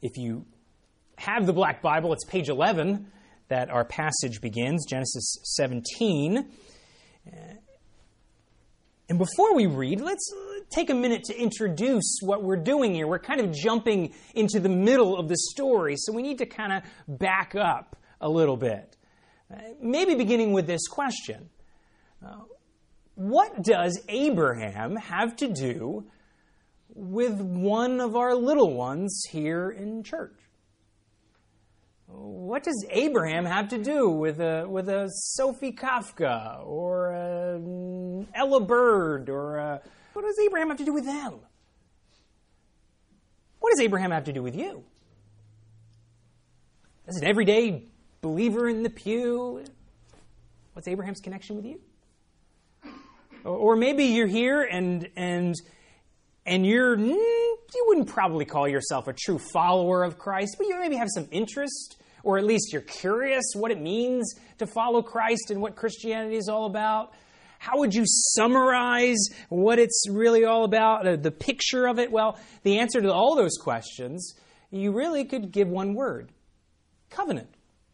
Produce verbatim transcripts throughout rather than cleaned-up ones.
If you have the Black Bible, it's page eleven that our passage begins, Genesis seventeen. And before we read, let's take a minute to introduce what we're doing here. We're kind of jumping into the middle of the story, so we need to kind of back up a little bit. Maybe beginning with this question. Uh, what does Abraham have to do with one of our little ones here in church? What does Abraham have to do with a with a Sophie Kafka or a Ella Bird or a, what does Abraham have to do with them? What does Abraham have to do with you? As an everyday believer in the pew, what's Abraham's connection with you? Or maybe you're here and and and you're you wouldn't probably call yourself a true follower of Christ, but you maybe have some interest, or at least you're curious what it means to follow Christ and what Christianity is all about. How would you summarize what it's really all about, the picture of it? Well, the answer to all those questions, you really could give one word: covenant.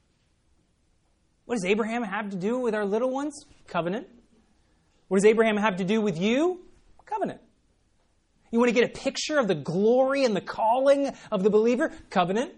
What does Abraham have to do with our little ones? Covenant. What does Abraham have to do with you? Covenant. You want to get a picture of the glory and the calling of the believer? Covenant.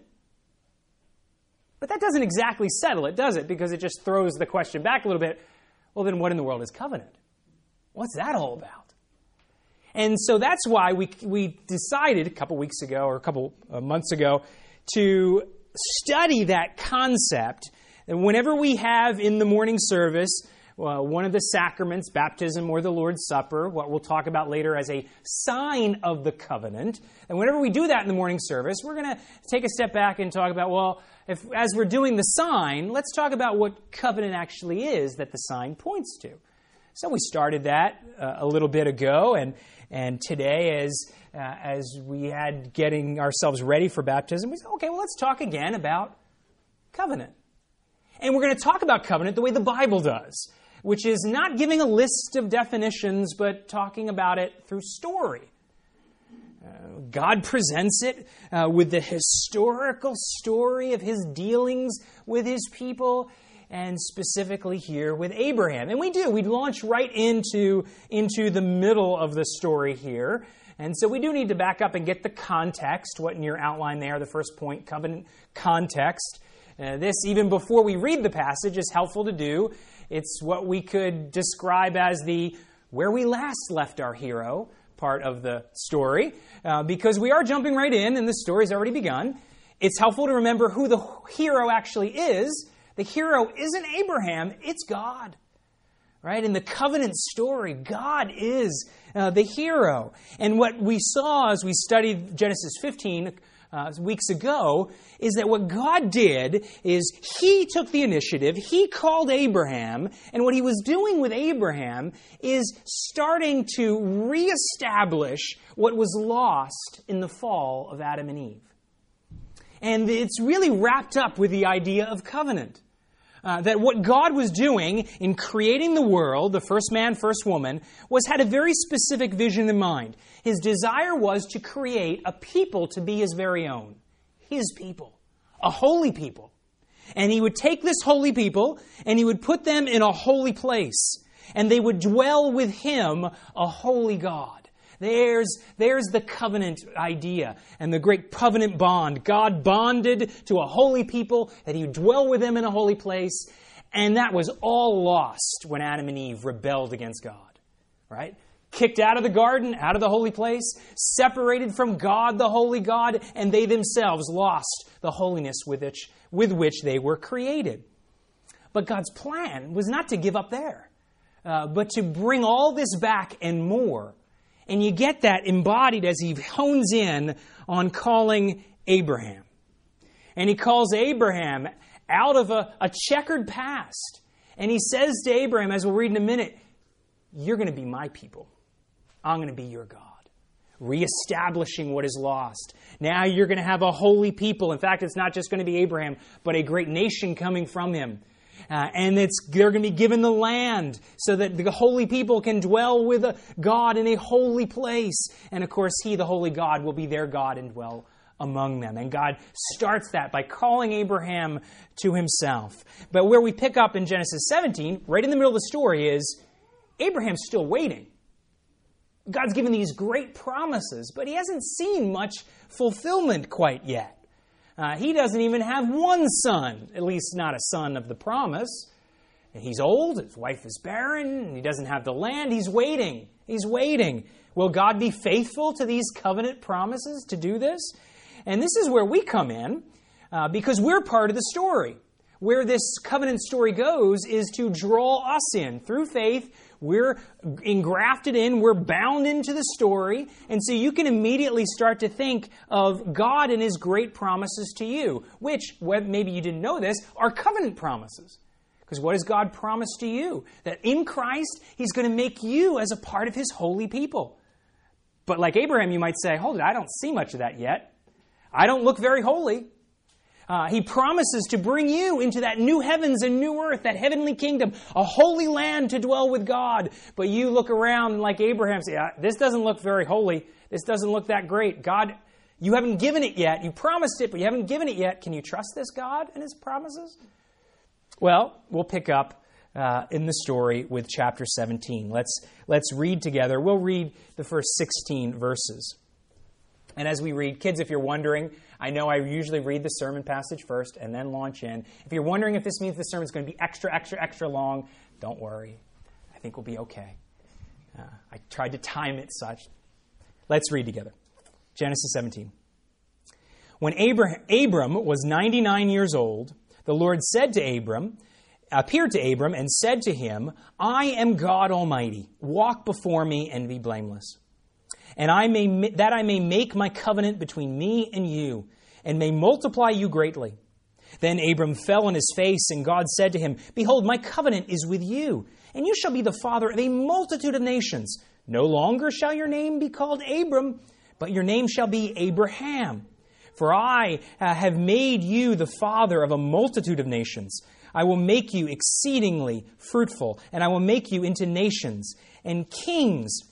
But that doesn't exactly settle it, does it? Because it just throws the question back a little bit. Well, then what in the world is covenant? What's that all about? And so that's why we we decided a couple weeks ago or a couple uh, months ago to study that concept. And whenever we have in the morning service Uh, one of the sacraments, baptism or the Lord's Supper, what we'll talk about later as a sign of the covenant. And whenever we do that in the morning service, we're going to take a step back and talk about, well, if as we're doing the sign, let's talk about what covenant actually is that the sign points to. So we started that uh, a little bit ago, and and today as uh, as we had getting ourselves ready for baptism, we said, okay, well, let's talk again about covenant. And we're going to talk about covenant the way the Bible does, which is not giving a list of definitions, but talking about it through story. Uh, God presents it uh, with the historical story of His dealings with His people, and specifically here with Abraham. And we do. We launch right into, into the middle of the story here. And so we do need to back up and get the context, what in your outline there, the first point, covenant context. Uh, this, even before we read the passage, is helpful to do. It's what we could describe as the where we last left our hero part of the story, uh, because we are jumping right in and the story's already begun. It's helpful to remember who the hero actually is. The hero isn't Abraham, it's God. Right? In the covenant story, God is uh, the hero. And what we saw as we studied Genesis fifteen Uh, weeks ago, is that what God did is He took the initiative, He called Abraham, and what He was doing with Abraham is starting to reestablish what was lost in the fall of Adam and Eve. And it's really wrapped up with the idea of covenant. Uh, that what God was doing in creating the world, the first man, first woman, was had a very specific vision in mind. His desire was to create a people to be His very own. His people. A holy people. And He would take this holy people and He would put them in a holy place. And they would dwell with Him, a holy God. There's, there's the covenant idea and the great covenant bond. God bonded to a holy people that He would dwell with them in a holy place. And that was all lost when Adam and Eve rebelled against God. Right? Kicked out of the garden, out of the holy place, separated from God, the holy God, and they themselves lost the holiness with which, with which they were created. But God's plan was not to give up there, uh, but to bring all this back and more. And you get that embodied as He hones in on calling Abraham. And He calls Abraham out of a, a checkered past. And He says to Abraham, as we'll read in a minute, you're going to be my people. I'm going to be your God. Reestablishing what is lost. Now you're going to have a holy people. In fact, it's not just going to be Abraham, but a great nation coming from him. Uh, and it's they're going to be given the land so that the holy people can dwell with God in a holy place. And of course, He, the holy God, will be their God and dwell among them. And God starts that by calling Abraham to himself. But where we pick up in Genesis seventeen, right in the middle of the story, is Abraham's still waiting. God's given these great promises, but he hasn't seen much fulfillment quite yet. Uh, he doesn't even have one son, at least not a son of the promise. And he's old, his wife is barren, and he doesn't have the land. He's waiting. He's waiting. Will God be faithful to these covenant promises to do this? And this is where we come in, uh, because we're part of the story. Where this covenant story goes is to draw us in. Through faith, we're engrafted in, we're bound into the story, and so you can immediately start to think of God and His great promises to you, which, maybe you didn't know this, are covenant promises. Because what has God promised to you? That in Christ, He's going to make you as a part of His holy people. But like Abraham, you might say, hold it, I don't see much of that yet. I don't look very holy. Uh, he promises to bring you into that new heavens and new earth, that heavenly kingdom, a holy land to dwell with God. But you look around and like Abraham, say, this doesn't look very holy. This doesn't look that great. God, you haven't given it yet. You promised it, but you haven't given it yet. Can you trust this God and His promises? Well, we'll pick up uh, in the story with chapter seventeen. Let's, let's read together. We'll read the first sixteen verses. And as we read, kids, if you're wondering, I know I usually read the sermon passage first and then launch in. If you're wondering if this means the sermon's going to be extra, extra, extra long, don't worry. I think we'll be okay. Uh, I tried to time it such. Let's read together. Genesis seventeen. When Abraham, Abram was ninety-nine years old, the Lord said to Abram, appeared to Abram and said to him, I am God Almighty. Walk before me and be blameless. And I may that I may make my covenant between me and you, and may multiply you greatly. Then Abram fell on his face, and God said to him, Behold, my covenant is with you, and you shall be the father of a multitude of nations. No longer shall your name be called Abram, but your name shall be Abraham. For I uh, have made you the father of a multitude of nations. I will make you exceedingly fruitful, and I will make you into nations, and kings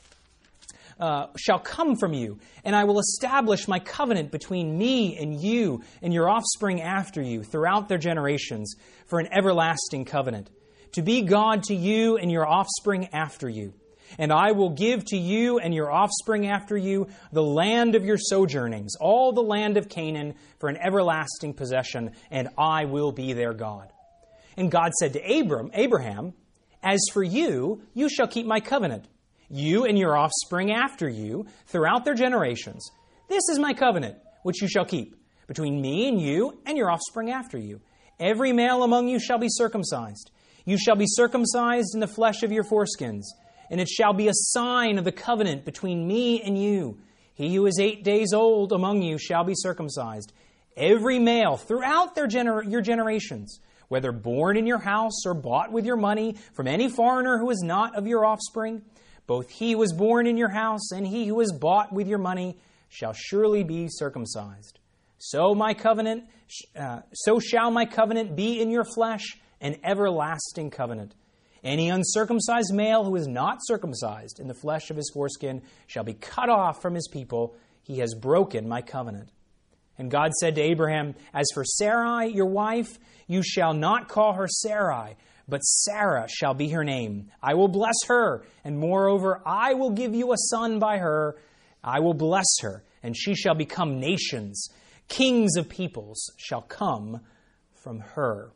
Uh, shall come from you, and I will establish my covenant between me and you and your offspring after you throughout their generations for an everlasting covenant, to be God to you and your offspring after you. And I will give to you and your offspring after you the land of your sojournings, all the land of Canaan for an everlasting possession, and I will be their God. And God said to Abram, Abraham, As for you, you shall keep my covenant, you and your offspring after you, throughout their generations. This is my covenant, which you shall keep, between me and you and your offspring after you. Every male among you shall be circumcised. You shall be circumcised in the flesh of your foreskins, and it shall be a sign of the covenant between me and you. He who is eight days old among you shall be circumcised. Every male throughout their gener- your generations, whether born in your house or bought with your money from any foreigner who is not of your offspring, both he who was born in your house and he who was bought with your money shall surely be circumcised. So my covenant, uh, so shall my covenant be in your flesh, an everlasting covenant. Any uncircumcised male who is not circumcised in the flesh of his foreskin shall be cut off from his people. He has broken my covenant. And God said to Abraham, As for Sarai, your wife, you shall not call her Sarai, but Sarah shall be her name. I will bless her, and moreover, I will give you a son by her. I will bless her, and she shall become nations. Kings of peoples shall come from her.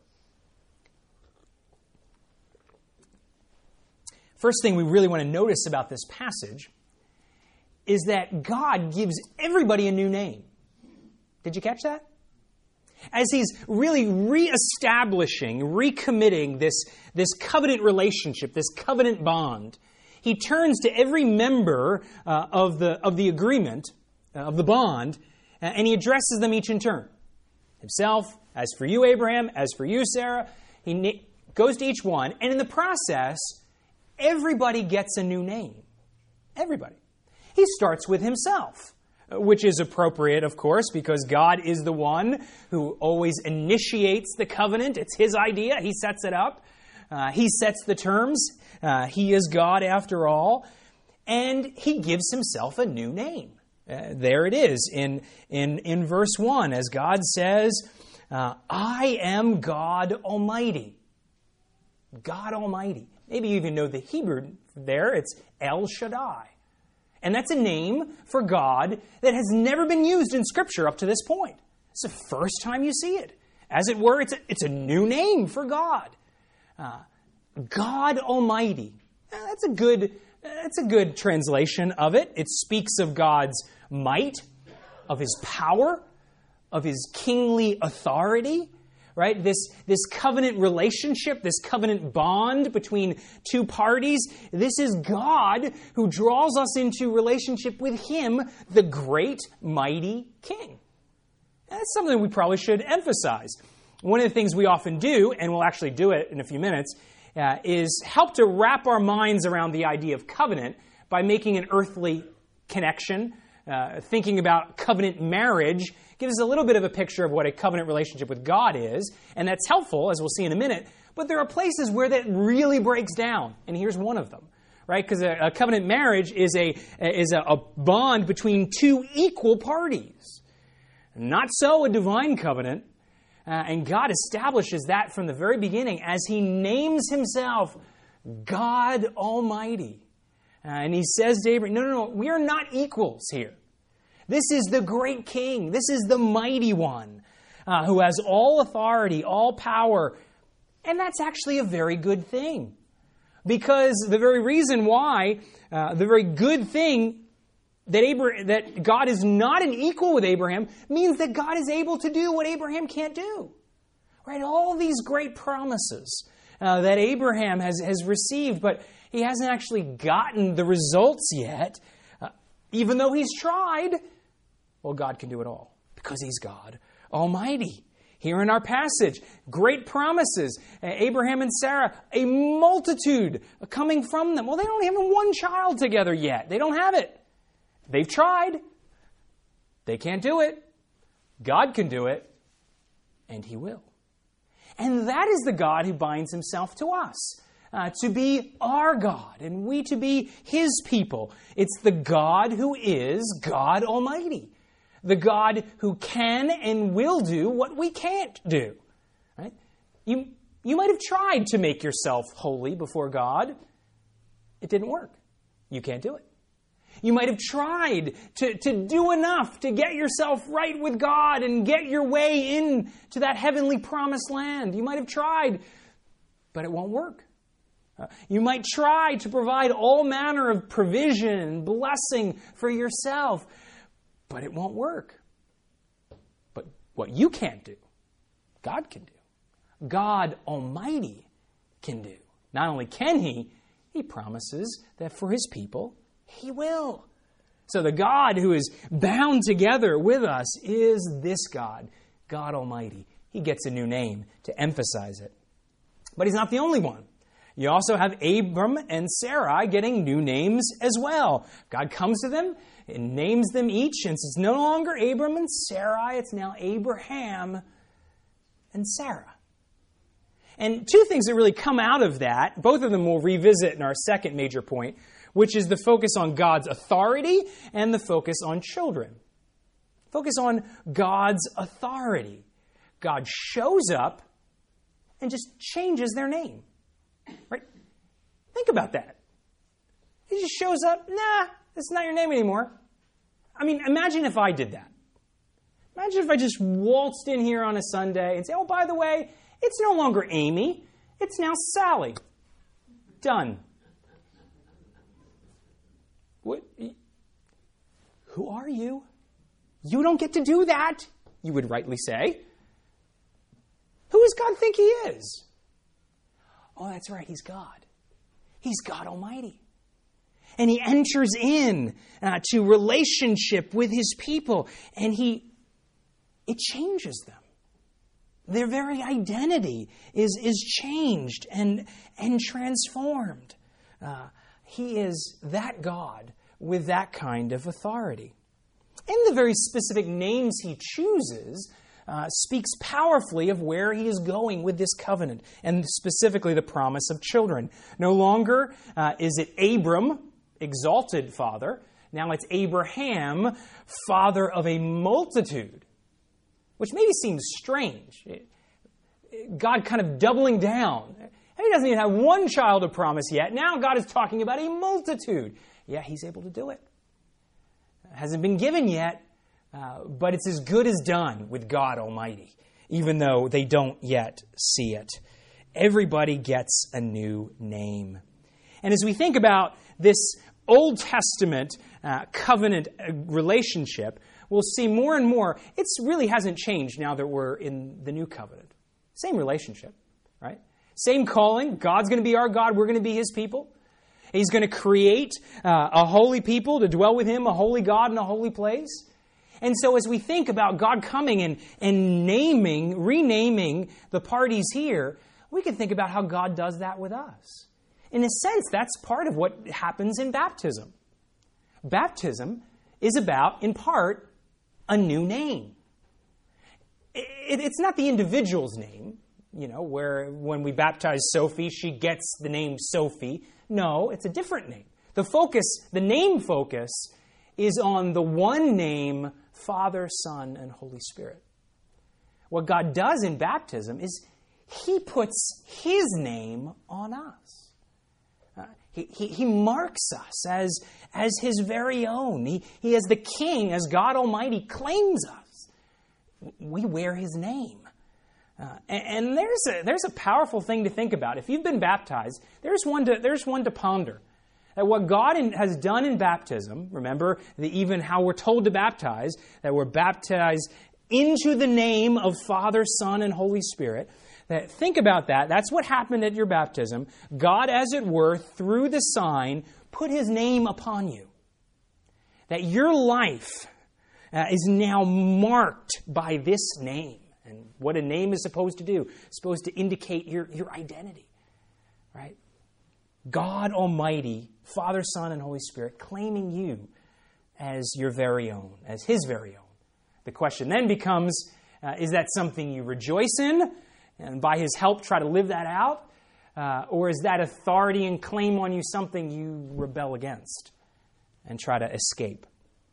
First thing we really want to notice about this passage is that God gives everybody a new name. Did you catch that? As He's really reestablishing, recommitting this, this covenant relationship, this covenant bond, He turns to every member uh, of, the, of the agreement, uh, of the bond, uh, and He addresses them each in turn. Himself, as for you, Abraham, as for you, Sarah. He na- goes to each one, and in the process, everybody gets a new name. Everybody. He starts with Himself, which is appropriate, of course, because God is the one who always initiates the covenant. It's His idea. He sets it up. Uh, he sets the terms. Uh, he is God after all. And He gives Himself a new name. Uh, there it is in, in, in verse one, as God says, uh, I am God Almighty. God Almighty. Maybe you even know the Hebrew there. It's El Shaddai. And that's a name for God that has never been used in Scripture up to this point. It's the first time you see it. As it were, it's a, it's a new name for God. Uh, God Almighty. Uh, that's a good that's a good translation of it. It speaks of God's might, of His power, of His kingly authority. Right? This, this covenant relationship, this covenant bond between two parties, this is God who draws us into relationship with Him, the great, mighty King. And that's something we probably should emphasize. One of the things we often do, and we'll actually do it in a few minutes, uh, is help to wrap our minds around the idea of covenant by making an earthly connection. Uh, thinking about covenant marriage gives us a little bit of a picture of what a covenant relationship with God is, and that's helpful, as we'll see in a minute, but there are places where that really breaks down, and here's one of them, right? Because a, a covenant marriage is, a, is a, a bond between two equal parties. Not so a divine covenant, uh, and God establishes that from the very beginning as He names Himself God Almighty. Uh, and He says to Abraham, no, no, no, we are not equals here. This is the great King. This is the mighty one uh, who has all authority, all power. And that's actually a very good thing. Because the very reason why, uh, the very good thing that, Abraham, that God is not an equal with Abraham means that God is able to do what Abraham can't do. Right? All these great promises uh, that Abraham has, has received, but he hasn't actually gotten the results yet, uh, even though he's tried. Well, God can do it all because He's God Almighty. Here in our passage, great promises. Uh, Abraham and Sarah, a multitude coming from them. Well, they don't have one child together yet. They don't have it. They've tried. They can't do it. God can do it, and He will. And that is the God who binds Himself to us. Uh, to be our God, and we to be His people. It's the God who is God Almighty. The God who can and will do what we can't do. Right? You, you might have tried to make yourself holy before God. It didn't work. You can't do it. You might have tried to, to do enough to get yourself right with God and get your way into that heavenly promised land. You might have tried, but it won't work. Uh, you might try to provide all manner of provision and blessing for yourself, but it won't work. But what you can't do, God can do. God Almighty can do. Not only can He, He promises that for His people, He will. So the God who is bound together with us is this God, God Almighty. He gets a new name to emphasize it. But He's not the only one. You also have Abram and Sarai getting new names as well. God comes to them and names them each, and it's no longer Abram and Sarai, it's now Abraham and Sarah. And two things that really come out of that, both of them we'll revisit in our second major point, which is the focus on God's authority and the focus on children. Focus on God's authority. God shows up and just changes their name. Right? Think about that. He just shows up, nah, that's not your name anymore. I mean, imagine if I did that. Imagine if I just waltzed in here on a Sunday and said, oh, by the way, it's no longer Amy, it's now Sally. Done. What? Who are you? You don't get to do that, you would rightly say. Who does God think He is? Oh, that's right, He's God. He's God Almighty. And He enters in uh, to relationship with His people, and He, it changes them. Their very identity is, is changed and, and transformed. Uh, he is that God with that kind of authority. And the very specific names He chooses Uh, speaks powerfully of where He is going with this covenant, and specifically the promise of children. No longer uh, is it Abram, exalted father. Now it's Abraham, father of a multitude, which maybe seems strange. God kind of doubling down. He doesn't even have one child of promise yet. Now God is talking about a multitude. Yeah, he's able to do it. It hasn't been given yet, uh, but it's as good as done with God Almighty, even though they don't yet see it. Everybody gets a new name. And as we think about this Old Testament uh, covenant relationship, we'll see more and more, it really hasn't changed now that we're in the new covenant. Same relationship, right? Same calling. God's going to be our God. We're going to be His people. He's going to create uh, a holy people to dwell with Him, a holy God in a holy place. And so as we think about God coming and, and naming, renaming the parties here, we can think about how God does that with us. In a sense, that's part of what happens in baptism. Baptism is about, in part, a new name. It, it's not the individual's name, you know, where when we baptize Sophie, she gets the name Sophie. No, it's a different name. The focus, the name focus, is on the one name, Father, Son, and Holy Spirit. What God does in baptism is He puts His name on us. Uh, he, he, he marks us as, as His very own. He, he as the King, as God Almighty claims us. We wear His name. Uh, and, and there's a, there's a powerful thing to think about. If you've been baptized, there's one to, there's one to ponder. That what God in, has done in baptism, remember the, even how we're told to baptize, that we're baptized into the name of Father, Son, and Holy Spirit. That, think about that. That's what happened at your baptism. God, as it were, through the sign, put His name upon you. That your life uh, is now marked by this name. And what a name is supposed to do, it's supposed to indicate your, your identity. Right? God Almighty, Father, Son, and Holy Spirit, claiming you as your very own, as His very own. The question then becomes, uh, is that something you rejoice in, and by His help try to live that out? Uh, or is that authority and claim on you something you rebel against and try to escape?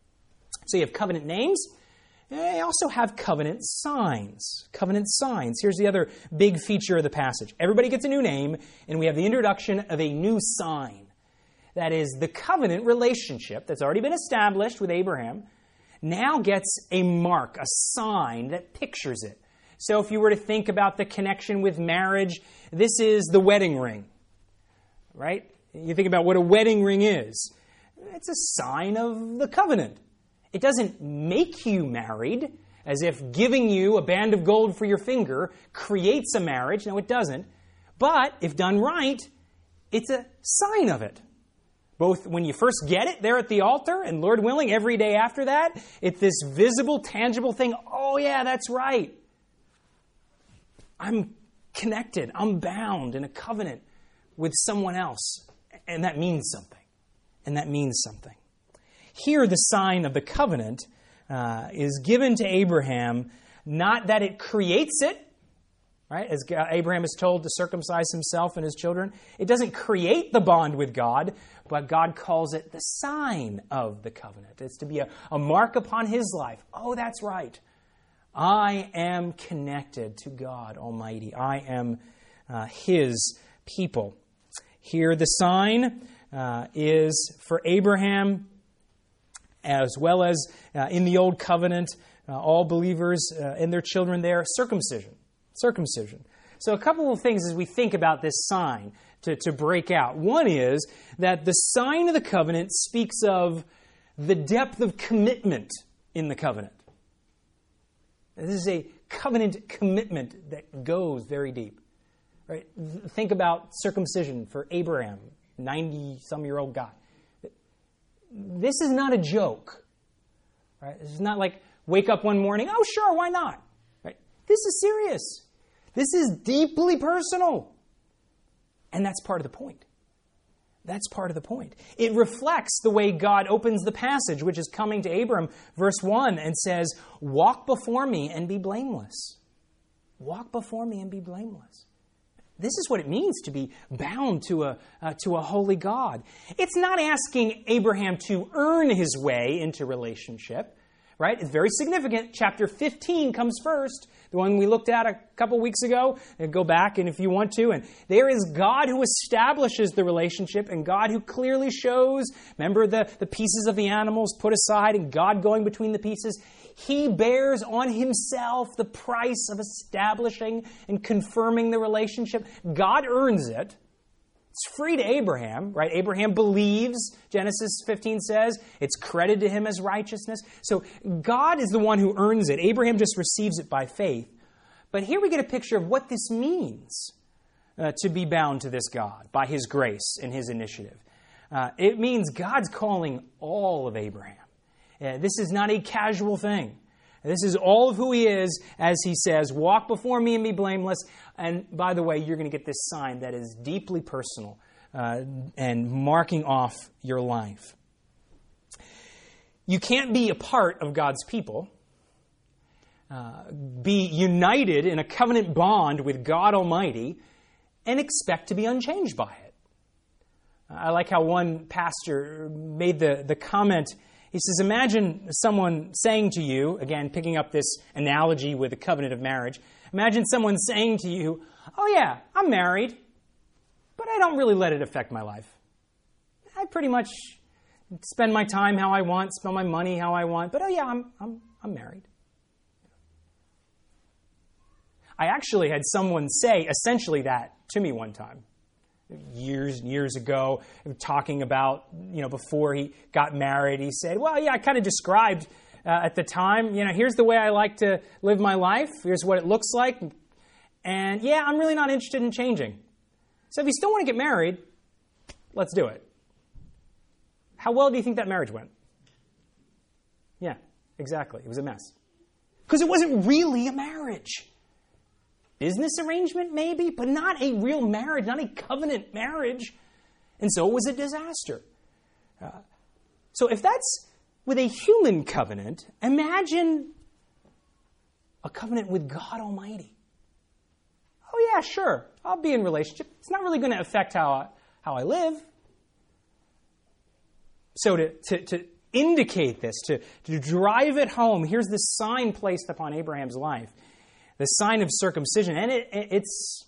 So you have covenant names. You also have covenant signs. Covenant signs. Here's the other big feature of the passage. Everybody gets a new name, and we have the introduction of a new sign. That is, the covenant relationship that's already been established with Abraham now gets a mark, a sign that pictures it. So if you were to think about the connection with marriage, this is the wedding ring, right? You think about what a wedding ring is. It's a sign of the covenant. It doesn't make you married, as if giving you a band of gold for your finger creates a marriage. No, it doesn't. But if done right, it's a sign of it. Both when you first get it there at the altar, and Lord willing, every day after that, it's this visible, tangible thing. Oh yeah, that's right. I'm connected. I'm bound in a covenant with someone else. And that means something. And that means something. Here, the sign of the covenant uh, is given to Abraham, not that it creates it, right? As Abraham is told to circumcise himself and his children. It doesn't create the bond with God, but God calls it the sign of the covenant. It's to be a, a mark upon his life. Oh, that's right. I am connected to God Almighty. I am uh, His people. Here, the sign uh, is for Abraham, as well as uh, in the Old Covenant, uh, all believers uh, and their children there, circumcision. Circumcision. So a couple of things as we think about this sign to, to break out. One is that the sign of the covenant speaks of the depth of commitment in the covenant. This is a covenant commitment that goes very deep. Right? Think about circumcision for Abraham, ninety-some-year-old guy. This is not a joke. Right? This is not like wake up one morning, oh, sure, why not? Right? This is serious. This is deeply personal. And that's part of the point. That's part of the point. It reflects the way God opens the passage, which is coming to Abram, verse one, and says, walk before me and be blameless. Walk before me and be blameless. This is what it means to be bound to a, uh, to a holy God. It's not asking Abraham to earn his way into relationship, right? It's very significant. Chapter fifteen comes first, the one we looked at a couple weeks ago. And go back, and if you want to. And there is God who establishes the relationship, and God who clearly shows, remember the, the pieces of the animals put aside, and God going between the pieces. He bears on himself the price of establishing and confirming the relationship. God earns it. It's free to Abraham, right? Abraham believes, Genesis fifteen says, it's credited to him as righteousness. So God is the one who earns it. Abraham just receives it by faith. But here we get a picture of what this means uh, to be bound to this God by his grace and his initiative. Uh, it means God's calling all of Abraham. Uh, this is not a casual thing. This is all of who he is, as he says, walk before me and be blameless. And by the way, you're going to get this sign that is deeply personal uh, and marking off your life. You can't be a part of God's people, uh, be united in a covenant bond with God Almighty, and expect to be unchanged by it. I like how one pastor made the, the comment. He says, imagine someone saying to you, again, picking up this analogy with the covenant of marriage, imagine someone saying to you, oh yeah, I'm married, but I don't really let it affect my life. I pretty much spend my time how I want, spend my money how I want, but oh yeah, I'm, I'm, I'm married. I actually had someone say essentially that to me one time. Years and years ago, talking about, you know, before he got married, he said, well, yeah, I kind of described uh, at the time, you know, here's the way I like to live my life. Here's what it looks like. And yeah, I'm really not interested in changing. So if you still want to get married, let's do it. How well do you think that marriage went? Yeah, exactly. It was a mess. Because it wasn't really a marriage. Business arrangement, maybe, but not a real marriage, not a covenant marriage. And so it was a disaster. Uh, so if that's with a human covenant, imagine a covenant with God Almighty. Oh yeah, sure, I'll be in relationship. It's not really going to affect how I, how I live. So to, to, to indicate this, to, to drive it home, here's the sign placed upon Abraham's life. The sign of circumcision, and it, it, it's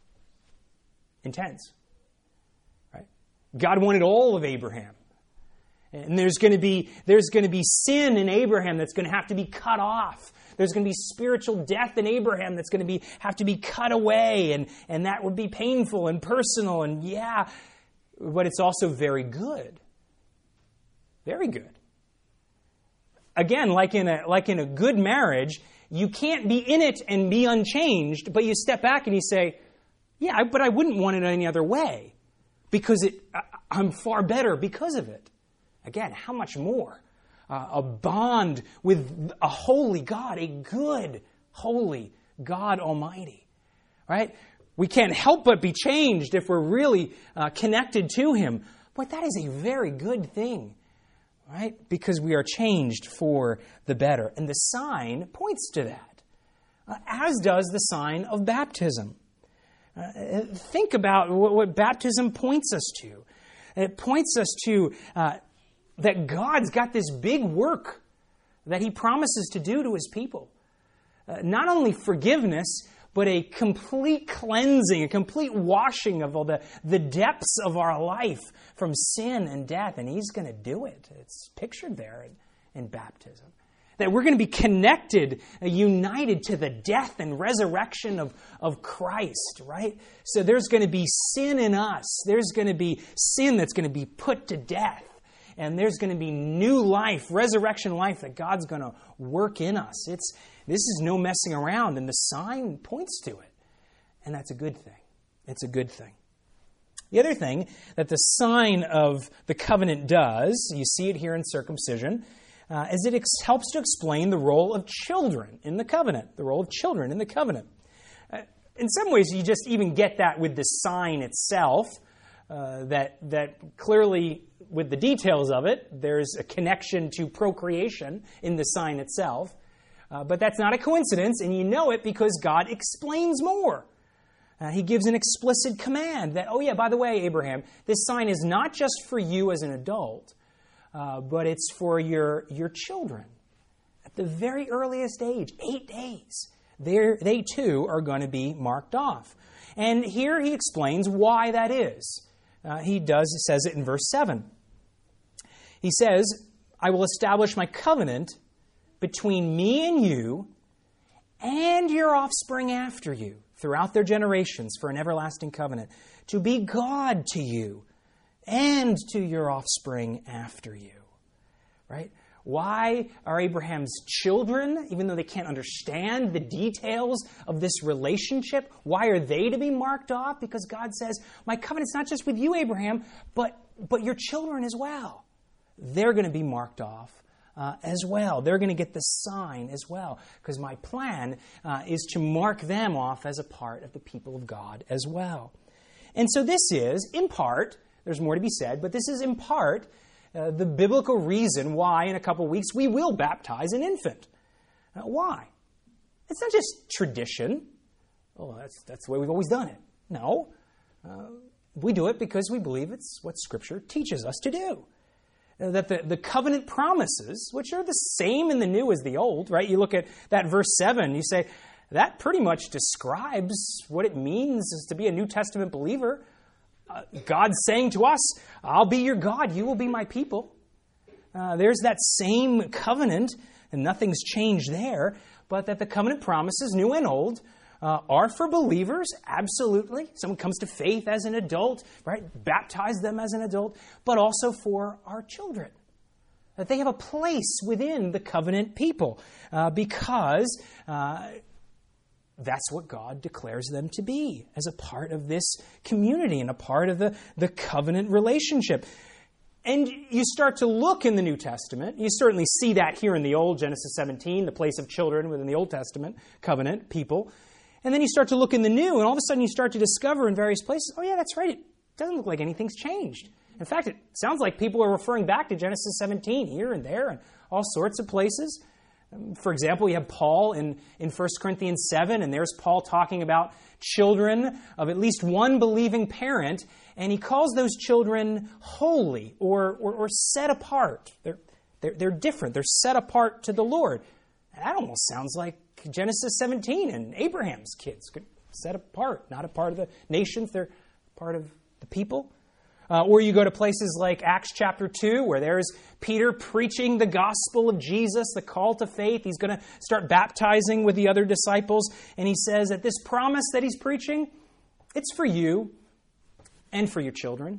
intense, right? God wanted all of Abraham, and there's going to be there's going to be sin in Abraham that's going to have to be cut off. There's going to be spiritual death in Abraham that's going to be have to be cut away, and and that would be painful and personal, and yeah, but it's also very good, very good. Again, like in a like in a good marriage. You can't be in it and be unchanged, but you step back and you say, yeah, but I wouldn't want it any other way because it, I'm far better because of it. Again, how much more? Uh, a bond with a holy God, a good, holy God Almighty, right? We can't help but be changed if we're really uh, connected to Him. But that is a very good thing. Right? Because we are changed for the better. And the sign points to that, uh, as does the sign of baptism. Uh, think about what, what baptism points us to. It points us to uh, that God's got this big work that He promises to do to His people. Uh, not only forgiveness, but a complete cleansing, a complete washing of all the, the depths of our life from sin and death. And He's going to do it. It's pictured there in, in baptism. That we're going to be connected, uh, united to the death and resurrection of, of Christ, right? So there's going to be sin in us. There's going to be sin that's going to be put to death. And there's going to be new life, resurrection life that God's going to work in us. It's This is no messing around, and the sign points to it. And that's a good thing. It's a good thing. The other thing that the sign of the covenant does, you see it here in circumcision, uh, is it ex- helps to explain the role of children in the covenant, the role of children in the covenant. Uh, in some ways, you just even get that with the sign itself, uh, that that clearly, with the details of it, there's a connection to procreation in the sign itself. Uh, but that's not a coincidence, and you know it because God explains more. Uh, he gives an explicit command that, oh yeah, by the way, Abraham, this sign is not just for you as an adult, uh, but it's for your, your children. At the very earliest age, eight days, they too are going to be marked off. And here he explains why that is. Uh, he does, says it in verse seven. He says, I will establish my covenant between me and you and your offspring after you throughout their generations for an everlasting covenant, to be God to you and to your offspring after you. Right? Why are Abraham's children, even though they can't understand the details of this relationship, why are they to be marked off? Because God says, my covenant's not just with you, Abraham, but, but your children as well. They're going to be marked off uh, as well. They're going to get the sign as well, because my plan uh, is to mark them off as a part of the people of God as well. And so this is, in part, there's more to be said, but this is in part Uh, the biblical reason why in a couple weeks we will baptize an infant. Uh, why? It's not just tradition. Oh, that's, that's the way we've always done it. No. Uh, we do it because we believe it's what Scripture teaches us to do. Uh, that the, the covenant promises, which are the same in the new as the old, right? You look at that verse seven, you say, that pretty much describes what it means to be a New Testament believer. Uh, God's saying to us, I'll be your God, you will be my people. Uh, there's that same covenant, and nothing's changed there, but that the covenant promises, new and old, uh, are for believers, absolutely. Someone comes to faith as an adult, right? Baptize them as an adult, but also for our children. That they have a place within the covenant people, uh, because uh, that's what God declares them to be, as a part of this community and a part of the, the covenant relationship. And you start to look in the New Testament. You certainly see that here in the Old, Genesis seventeen, the place of children within the Old Testament, covenant, people. And then you start to look in the New, and all of a sudden you start to discover in various places, oh yeah, that's right, it doesn't look like anything's changed. In fact, it sounds like people are referring back to Genesis seventeen here and there and all sorts of places. For example, you have Paul in, in First Corinthians seven, and there's Paul talking about children of at least one believing parent, and he calls those children holy or, or, or set apart. They're, they're, they're different. They're set apart to the Lord. That almost sounds like Genesis seventeen and Abraham's kids. Set apart, not a part of the nations. They're part of the people. Uh, or you go to places like Acts chapter two, where there's Peter preaching the gospel of Jesus, the call to faith. He's going to start baptizing with the other disciples. And he says that this promise that he's preaching, it's for you and for your children.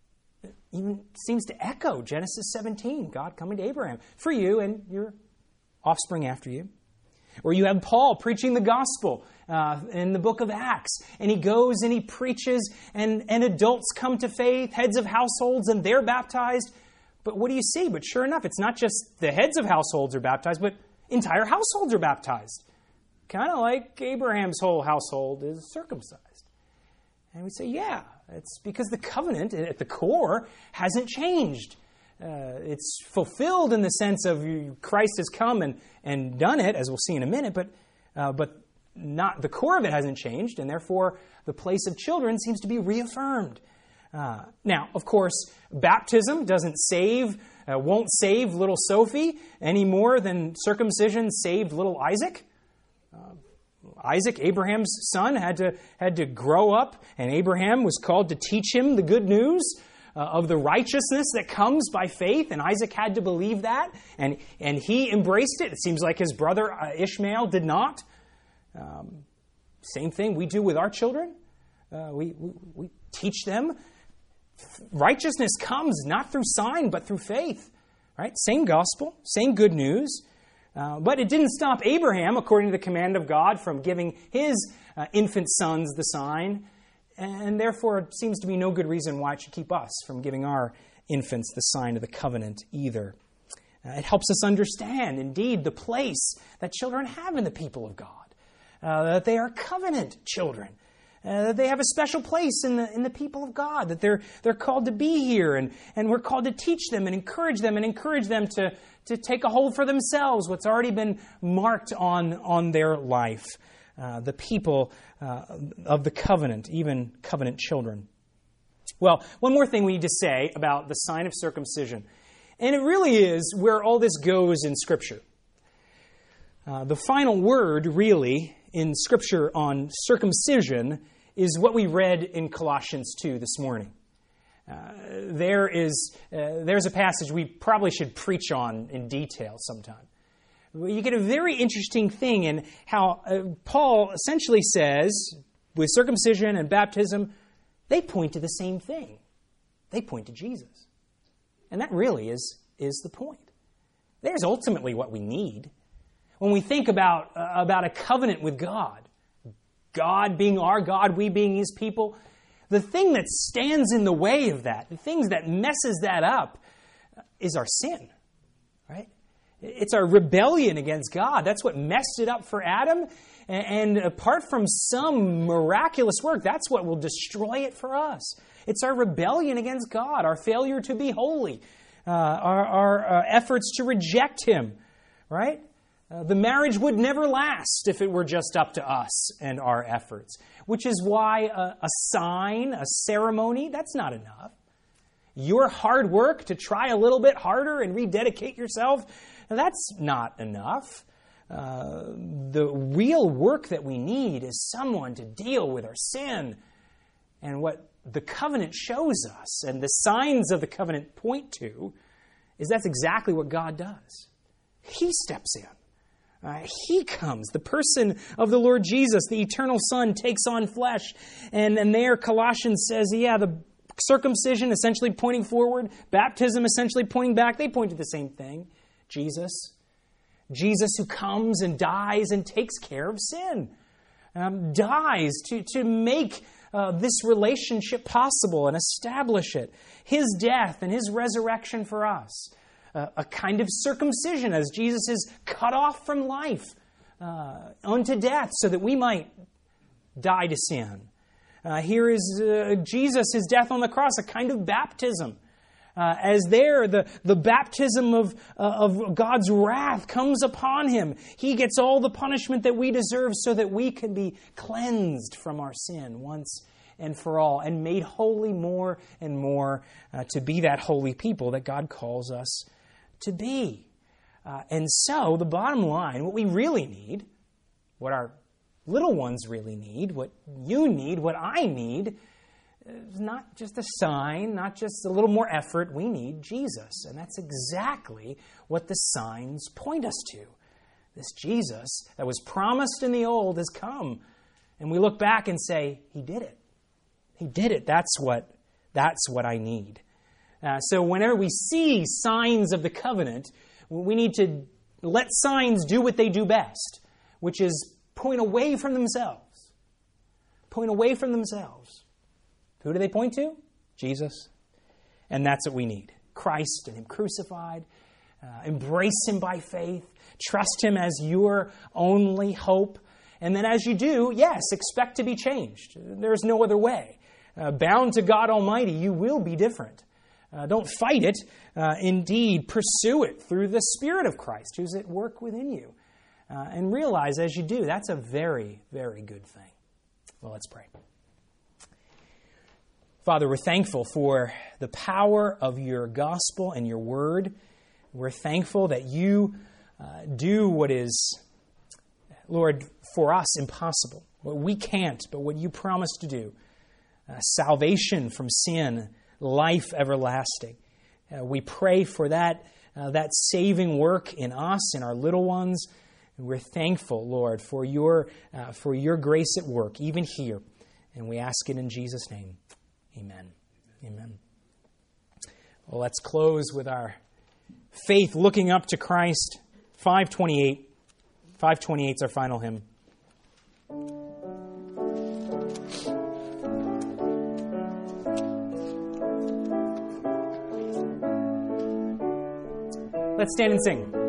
It even seems to echo Genesis seventeen, God coming to Abraham, for you and your offspring after you. Or you have Paul preaching the gospel uh, in the book of Acts. And he goes and he preaches, and, and adults come to faith, heads of households, and they're baptized. But what do you see? But sure enough, it's not just the heads of households are baptized, but entire households are baptized. Kind of like Abraham's whole household is circumcised. And we say, yeah, it's because the covenant at the core hasn't changed. Uh, it's fulfilled in the sense of Christ has come and, and done it, as we'll see in a minute, but uh, but not the core of it hasn't changed, and therefore the place of children seems to be reaffirmed. Uh, now, of course, baptism doesn't save, uh, won't save little Sophie any more than circumcision saved little Isaac. Uh, Isaac, Abraham's son, had to had to grow up, and Abraham was called to teach him the good news Uh, of the righteousness that comes by faith, and Isaac had to believe that, and, and he embraced it. It seems like his brother uh, Ishmael did not. Um, same thing we do with our children. Uh, we, we, we teach them. Righteousness comes not through sign, but through faith. Right? Same gospel, same good news. Uh, but it didn't stop Abraham, according to the command of God, from giving his uh, infant sons the sign. And therefore, it seems to be no good reason why it should keep us from giving our infants the sign of the covenant either. Uh, it helps us understand, indeed, the place that children have in the people of God. Uh, that they are covenant children. Uh, that they have a special place in the in the people of God. That they're they're called to be here, and, and we're called to teach them and encourage them and encourage them to, to take a hold for themselves what's already been marked on, on their life. uh, the people uh, of the covenant, even covenant children. Well, one more thing we need to say about the sign of circumcision, and it really is where all this goes in Scripture. Uh, the final word, really, in Scripture on circumcision is what we read in Colossians two this morning. Uh, there is uh, there's a passage we probably should preach on in detail sometime. You get a very interesting thing in how uh, Paul essentially says, with circumcision and baptism, they point to the same thing. They point to Jesus. And that really is, is the point. There's ultimately what we need. When we think about, uh, about a covenant with God, God being our God, we being His people, the thing that stands in the way of that, the things that messes that up, is our sin, right? It's our rebellion against God. That's what messed it up for Adam. And apart from some miraculous work, that's what will destroy it for us. It's our rebellion against God, our failure to be holy, uh, our, our uh, efforts to reject Him, right? Uh, the marriage would never last if it were just up to us and our efforts, which is why a, a sign, a ceremony, that's not enough. Your hard work to try a little bit harder and rededicate yourself, that's not enough. Uh, the real work that we need is someone to deal with our sin. And what the covenant shows us, and the signs of the covenant point to, is that's exactly what God does. He steps in. Uh, he comes. The person of the Lord Jesus, the eternal Son, takes on flesh. And, and there Colossians says, yeah, the circumcision essentially pointing forward, baptism essentially pointing back, they point to the same thing. Jesus. Jesus who comes and dies and takes care of sin. Um, dies to, to make uh, this relationship possible and establish it. His death and His resurrection for us. Uh, a kind of circumcision as Jesus is cut off from life uh, unto death so that we might die to sin. Uh, here is uh, Jesus, His death on the cross, a kind of baptism. Uh, as there, the, the baptism of, uh, of God's wrath comes upon Him. He gets all the punishment that we deserve so that we can be cleansed from our sin once and for all, and made holy more and more uh, to be that holy people that God calls us to be. Uh, and so, the bottom line, what we really need, what our little ones really need, what you need, what I need, is not just a sign, not just a little more effort. We need Jesus. And that's exactly what the signs point us to. This Jesus that was promised in the old has come. And we look back and say, He did it. He did it. That's what, that's what I need. Uh, so whenever we see signs of the covenant, we need to let signs do what they do best, which is point away from themselves. Point away from themselves. Who do they point to? Jesus. And that's what we need. Christ and Him crucified. Uh, embrace Him by faith. Trust Him as your only hope. And then as you do, yes, expect to be changed. There's no other way. Uh, bound to God Almighty, you will be different. Uh, don't fight it. Uh, indeed, pursue it through the Spirit of Christ who's at work within you. Uh, and realize as you do, that's a very, very good thing. Well, let's pray. Father, we're thankful for the power of your gospel and your word. We're thankful that you uh, do what is, Lord, for us impossible. What we can't, but what you promised to do. Uh, salvation from sin, life everlasting. Uh, we pray for that, uh, that saving work in us, in our little ones. And we're thankful, Lord, for your, uh, for your grace at work, even here. And we ask it in Jesus' name. Amen. Amen. Well, let's close with our faith looking up to Christ. five twenty-eight. five twenty-eight is our final hymn. Let's stand and sing.